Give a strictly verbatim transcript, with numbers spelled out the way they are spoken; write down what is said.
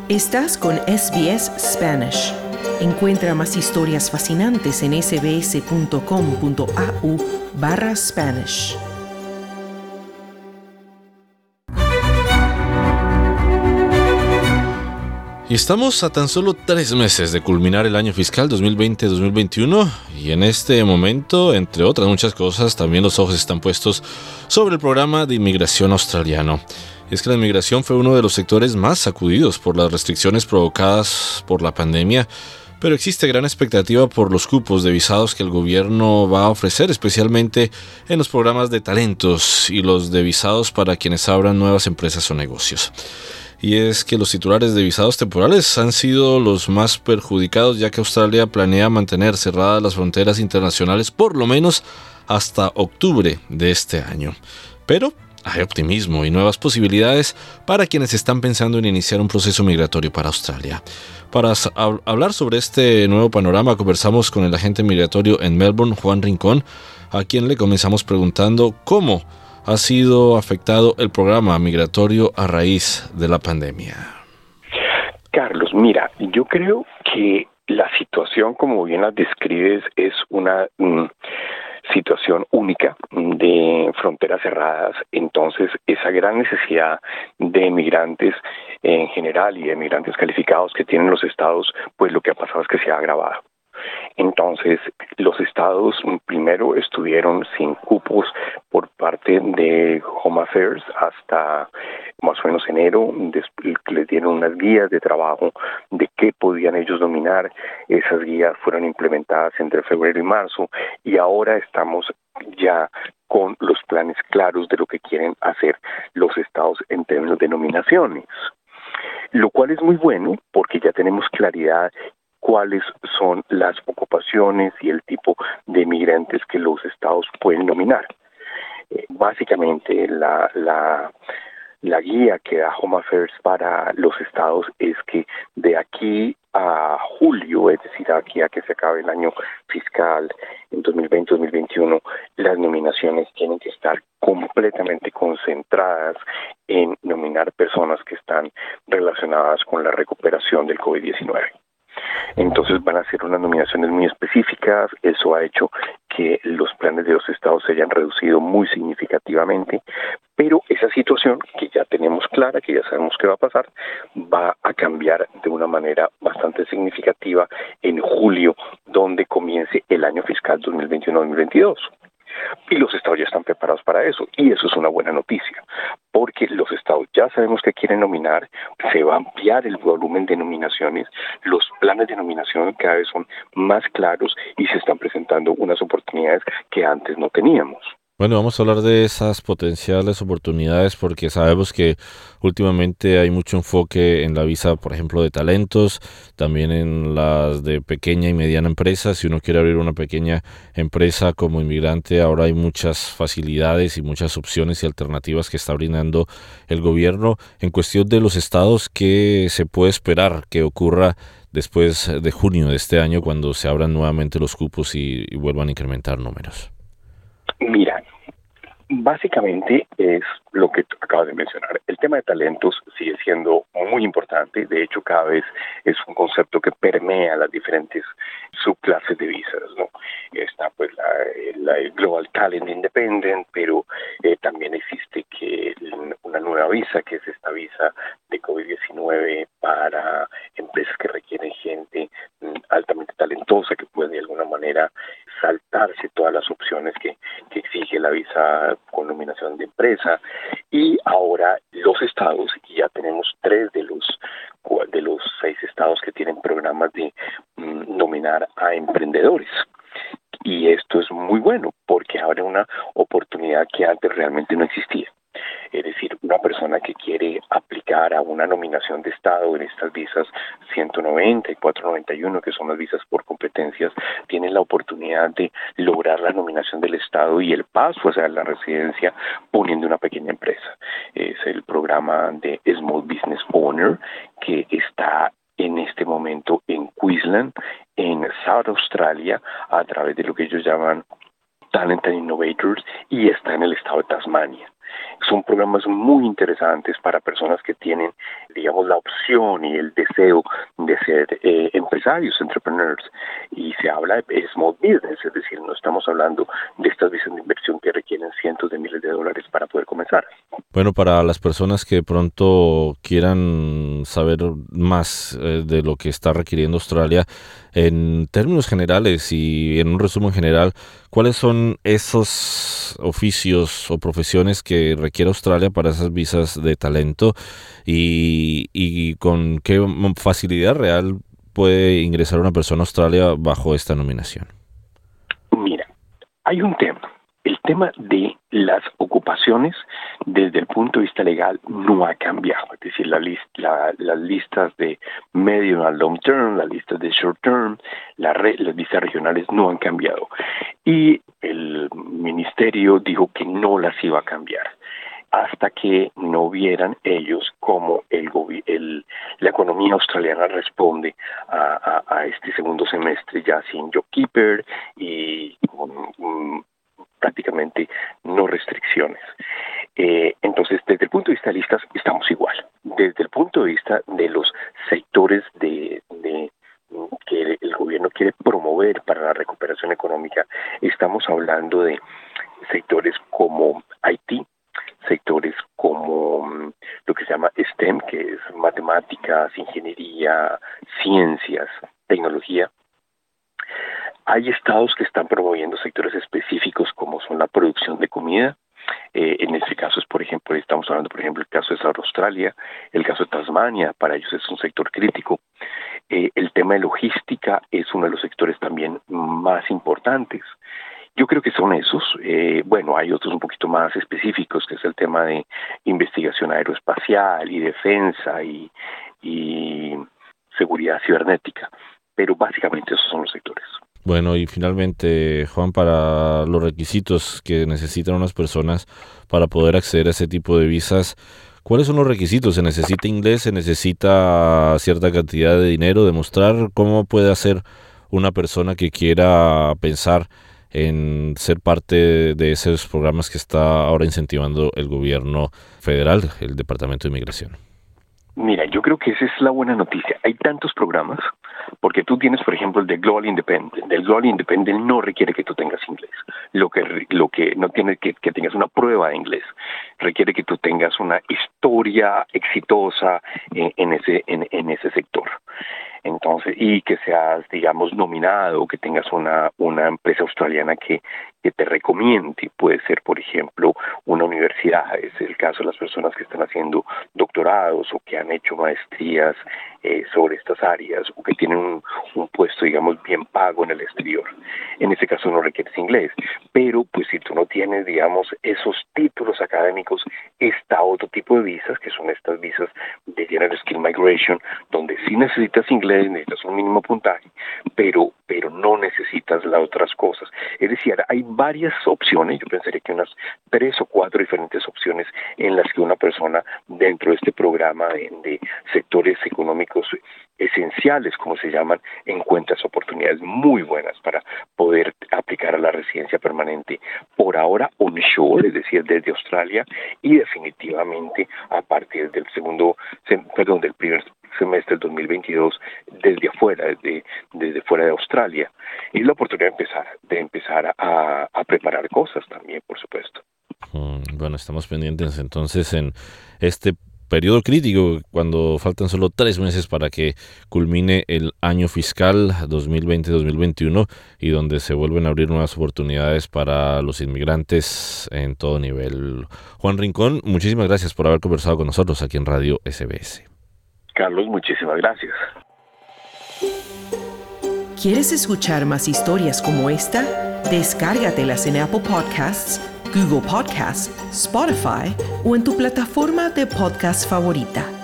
Estás con S B S Spanish. Encuentra más historias fascinantes en sbs.com.au barra Spanish. Y estamos a tan solo tres meses de culminar el año fiscal dos mil veinte dos mil veintiuno y en este momento, entre otras muchas cosas, también los ojos están puestos sobre el programa de inmigración australiano. Es que la inmigración fue uno de los sectores más sacudidos por las restricciones provocadas por la pandemia, pero existe gran expectativa por los cupos de visados que el gobierno va a ofrecer, especialmente en los programas de talentos y los de visados para quienes abran nuevas empresas o negocios. Y es que los titulares de visados temporales han sido los más perjudicados, ya que Australia planea mantener cerradas las fronteras internacionales por lo menos hasta octubre de este año. Pero hay optimismo y nuevas posibilidades para quienes están pensando en iniciar un proceso migratorio para Australia. Para hab- hablar sobre este nuevo panorama, conversamos con el agente migratorio en Melbourne, Juan Rincón, a quien le comenzamos preguntando cómo ha sido afectado el programa migratorio a raíz de la pandemia. Carlos, mira, yo creo que la situación, como bien la describes, es una mm, situación única de fronteras cerradas. Entonces, esa gran necesidad de migrantes en general y de migrantes calificados que tienen los estados, pues lo que ha pasado es que se ha agravado. Entonces, los estados primero estuvieron sin cupos por parte de Home Affairs hasta más o menos enero. Después les dieron unas guías de trabajo de qué podían ellos dominar. Esas guías fueron implementadas entre febrero y marzo y ahora estamos ya con los planes claros de lo que quieren hacer los estados en términos de nominaciones. Lo cual es muy bueno porque ya tenemos claridad cuáles son las ocupaciones y el tipo de migrantes que los estados pueden nominar. Eh, básicamente, la, la, la guía que da Home Affairs para los estados es que de aquí a julio, es decir, aquí a que se acabe el año fiscal en dos mil veinte dos mil veintiuno, las nominaciones tienen que estar completamente concentradas en nominar personas que están relacionadas con la recuperación del COVID diecinueve. Entonces van a ser unas nominaciones muy específicas. Eso ha hecho que los planes de los estados se hayan reducido muy significativamente, pero esa situación que ya tenemos clara, que ya sabemos qué va a pasar, va a cambiar de una manera bastante significativa en julio, donde comience el año fiscal dos mil veintiuno dos mil veintidós. Y los estados ya están preparados para eso, y eso es una buena noticia, porque los estados ya sabemos que quieren nominar, se va a ampliar el volumen de nominaciones, los planes de nominación cada vez son más claros y se están presentando unas oportunidades que antes no teníamos. Bueno, vamos a hablar de esas potenciales oportunidades porque sabemos que últimamente hay mucho enfoque en la visa, por ejemplo, de talentos, también en las de pequeña y mediana empresa. Si uno quiere abrir una pequeña empresa como inmigrante, ahora hay muchas facilidades y muchas opciones y alternativas que está brindando el gobierno. En cuestión de los estados, ¿qué se puede esperar que ocurra después de junio de este año cuando se abran nuevamente los cupos y, y vuelvan a incrementar números? Mira, básicamente es lo que acabas de mencionar. El tema de talentos sigue siendo muy importante. De hecho, cada vez es un concepto que permea las diferentes subclases de visas, ¿no? Está pues la, la el Global Talent Independent, pero eh, también existe que una nueva visa, que es esta visa de COVID diecinueve para empresas que requieren gente mm, altamente talentosa, que puede de alguna manera saltarse todas las opciones que, que exige la visa con nominación de empresa. Y ahora los estados, y ya tenemos tres de los de los seis estados que tienen programas de mm, nominar a emprendedores. Y esto es muy bueno porque abre una oportunidad que antes realmente no existía. Es decir, una persona que quiere aplicar a una nominación de Estado en estas visas ciento noventa y cuatrocientos noventa y uno, que son las visas por competencias, tiene la oportunidad de lograr la nominación del Estado y el paso hacia la residencia poniendo una pequeña empresa. Es el programa de Small Business Owner que está en este momento en Queensland, en South Australia, a través de lo que ellos llaman Talent and Innovators, y está en el estado de Tasmania. Son programas muy interesantes para personas que tienen digamos, la opción y el deseo de ser eh, empresarios, entrepreneurs, y se habla de small business, es decir, no estamos hablando de estas visas de inversión que requieren cientos de miles de dólares para poder comenzar. Bueno, para las personas que pronto quieran saber más eh, de lo que está requiriendo Australia, en términos generales y en un resumen general, ¿cuáles son esos oficios o profesiones que requiere Australia para esas visas de talento y, y con qué facilidad real puede ingresar una persona a Australia bajo esta nominación? Mira, hay un tema. El tema de las ocupaciones desde el punto de vista legal no ha cambiado. Es decir, la list, la, las listas de medium and long term, las listas de short term, la re, las visas regionales no han cambiado. Y el ministerio dijo que no las iba a cambiar hasta que no vieran ellos cómo el, el, la economía australiana responde a, a, a este segundo semestre ya sin JobKeeper y con um, prácticamente no restricciones. Eh, entonces, desde el punto de vista de listas, estamos igual. Desde el punto de vista de los sectores de, de que el gobierno quiere promover para la recuperación económica, estamos hablando de sectores como I T, sectores como lo que se llama STEM, que es matemáticas, ingeniería, ciencias, tecnología. Hay estados que están promoviendo sectores específicos como son la producción de comida. Eh, en este caso es, por ejemplo, estamos hablando, por ejemplo, el caso de South Australia, el caso de Tasmania, para ellos es un sector crítico. Eh, el tema de logística es uno de los sectores también más importantes. Yo creo que son esos. Eh, bueno, hay otros un poquito más específicos, que es el tema de investigación aeroespacial y defensa y, y seguridad cibernética. Pero básicamente esos son los sectores. Bueno, y finalmente, Juan, para los requisitos que necesitan unas personas para poder acceder a ese tipo de visas, ¿cuáles son los requisitos? ¿Se necesita inglés? ¿Se necesita cierta cantidad de dinero? ¿Demostrar cómo puede hacer una persona que quiera pensar en ser parte de esos programas que está ahora incentivando el gobierno federal, el Departamento de Inmigración? Mira, yo creo que esa es la buena noticia. Hay tantos programas, porque tú tienes, por ejemplo, el de Global Independent. El Global Independent no requiere que tú tengas inglés. Lo que lo que no tiene que, que tengas una prueba de inglés. Requiere que tú tengas una historia exitosa en, en ese en, en ese sector. Entonces, y que seas, digamos, nominado, que tengas una una empresa australiana que, que te recomiende. Puede ser, por ejemplo, una universidad. Es el caso de las personas que están haciendo doctorados o que han hecho maestrías eh, sobre estas áreas o que tienen un, un puesto, digamos, bien pago en el exterior. En ese caso no requieres inglés. Pero, pues, si tú no tienes, digamos, esos títulos académicos, está otro tipo de visas, que son estas visas de General Skill Migration, donde sí necesitas inglés, necesitas un mínimo puntaje, pero pero no necesitas las otras cosas. Es decir, hay varias opciones, yo pensaría que unas tres o cuatro diferentes opciones en las que una persona dentro de este programa de, de sectores económicos esenciales, como se llaman, encuentra oportunidades muy buenas para poder aplicar a la residencia permanente, por ahora onshore, es decir, desde Australia, y definitivamente a partir del segundo, perdón, del primer semestre del dos mil veintidós desde afuera, desde, desde fuera de Australia. Es la oportunidad de empezar, de empezar a, a preparar cosas también, por supuesto. Bueno, estamos pendientes entonces en este periodo crítico, cuando faltan solo tres meses para que culmine el año fiscal dos mil veinte dos mil veintiuno y donde se vuelven a abrir nuevas oportunidades para los inmigrantes en todo nivel. Juan Rincón, muchísimas gracias por haber conversado con nosotros aquí en Radio S B S. Carlos, muchísimas gracias. ¿Quieres escuchar más historias como esta? Descárgatelas en Apple Podcasts, Google Podcasts, Spotify o en tu plataforma de podcast favorita.